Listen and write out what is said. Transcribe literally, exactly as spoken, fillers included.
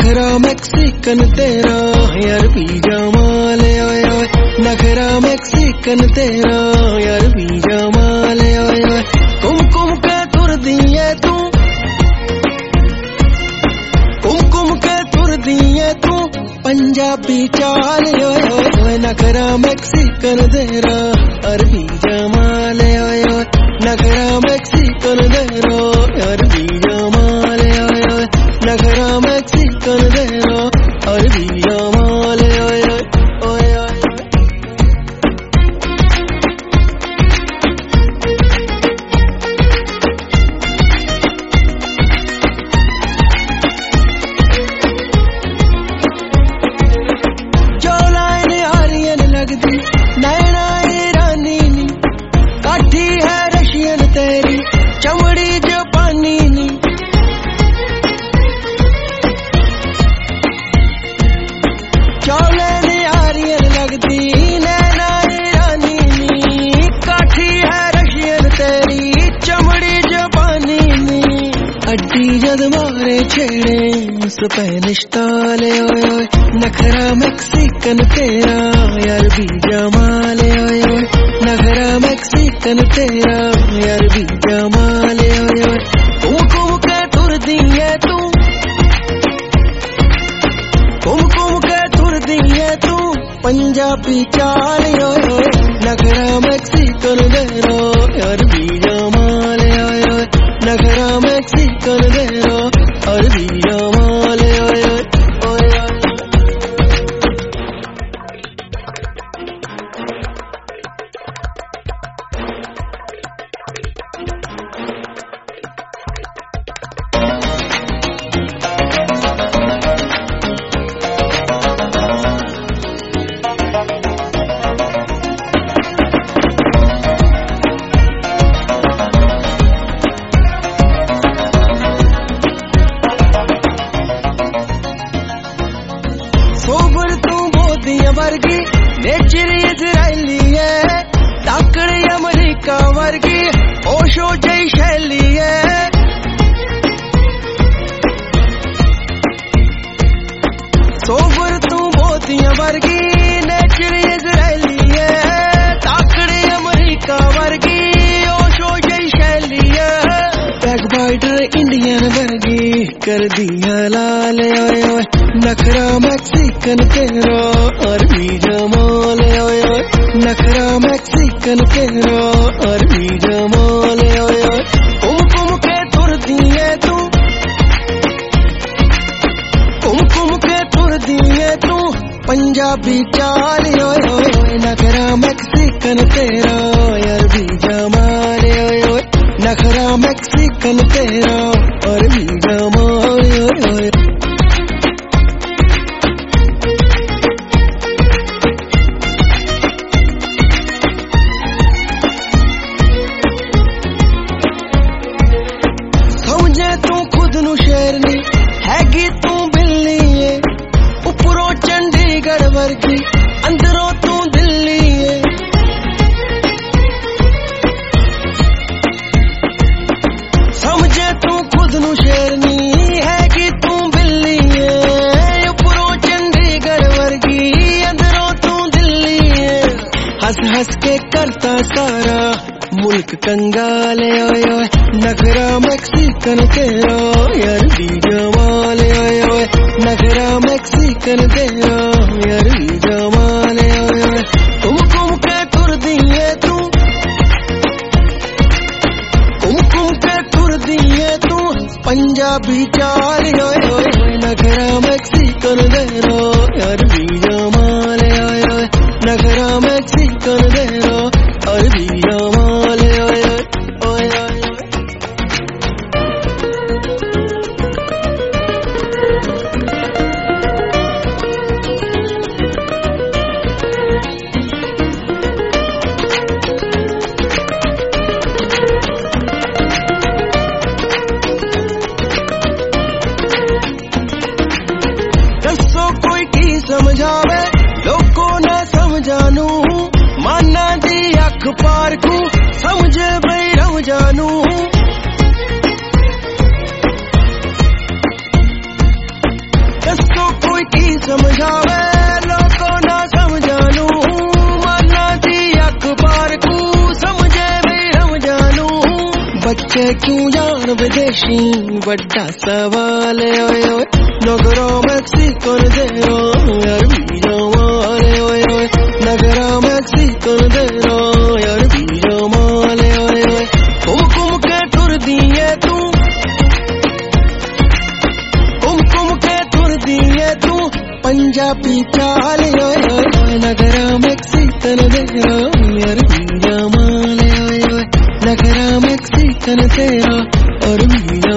नखरा मैक्सिकन तेरा यार बीजा माल आए आए, नखरा मैक्सिकन तेरा यार बीजा माल आए आए। कुमकुम के तुर दिए तू, कुमकुम के तुर दिए तू, पंजाबी चाल आए आए। नखरा मैक्सिकन तेरा अरबी जमाल आए आए, नखरा मैक्सिकन तेरा अरबी जमाल आए आए, नखरा मैक्सिकन तेरा अरबी जमाल आए आए। नैना ईरानी नी, काठी है रशियन तेरी, चमड़ी जापानी नी। चौले नी आर्यन लगदी, नैना ईरानी नी, काठी है रशियन तेरी, चमड़ी जापानी नी। अड्डी जद मारे छेड़े स्पेनिश ताले ओए ओए, नखरा मैक्सिकन तेरा यार बीजा माल ओए ओए, नखरा मैक्सिकन तेरा यार बीजा माल ओए ओए। कुमकुम के तुर दिए तू, कुमकुम के तुर दिए तू, पंजाबी चाल ओए ओए, नखरा मैक्सिकन तेरा यार बीजा माल ओए ओए, नखरा मैक्सिकन तेरा यार बीजा माल ओए ओए। सोबर तू बोदियां वर्गी, नेचर इजराइली है, ताकड़ अमरीका वर्गी, ओशो जई शैली है। सोबर तू बोदियां वर्गी, नेचर इजराइली है, ताकड़ अमरीका वर्गी, ओशो जई शैली है। बैकबाइटर इंडियन वर्गी, कर दिया लाल ओए ओए, नखरा मैक्सिकन तेरा अरबी जमाल ओए ओए, नखरा मैक्सिकन तेरा अरबी जमाल ओए ओए। कुमकुम के तुर दिए तू, कुमकुम के तुर दिए तू, पंजाबी चाल ओए ओए, नखरा मैक्सिकन तेरा अरबी जमाल ओए ओए, नखरा मैक्सिकन तेरा अरबी जमाल ओए ओए। शेरनी हैगी तू बिल्ली है, उपरों चंडीगढ़ वर्गी, अंदरों तू दिल्ली है। समझे तू खुद नू शेरनी हैगी तू बिल्ली है, उपरों चंडीगढ़ वर्गी, अंदरों तू दिल्ली है। हंस हंस के करता सारा मुल्क कंगाल ओए ओए, नखरा मैक्सिकन तेरा यार बीजा माल ओए ओए, नखरा मैक्सिकन तेरा यार बीजा माल ओए ओए। कुमकुम के तुर दिए तू, कुमकुम के तुर दिए तू, पंजाबी चाल ओए ओए, नखरा मैक्सिकन तेरा यार बीजा माल ओए ओए, नखरा मैक्सिकन तेरा यार बीजा माल ओए ओए। समझावे लोगों ने समझानू, माना दी अख पार को समझ के क्यों जान विदेशी बड़ा सवाल है ओए ओए नगरा मैक्सिकन तेरा यार वीजा माले ओए ओए नगरा मैक्सिकन तेरा यार वीजा माले ओए ओए हुकुम के तुर दिए तू हुकुम के तुर दिए तू पंजाबी चाल ओए ओए नगरा मैक्सिकन तेरा यार वीजा माले ओए ओए नगरा मैक्सिकन तेरा और वीजा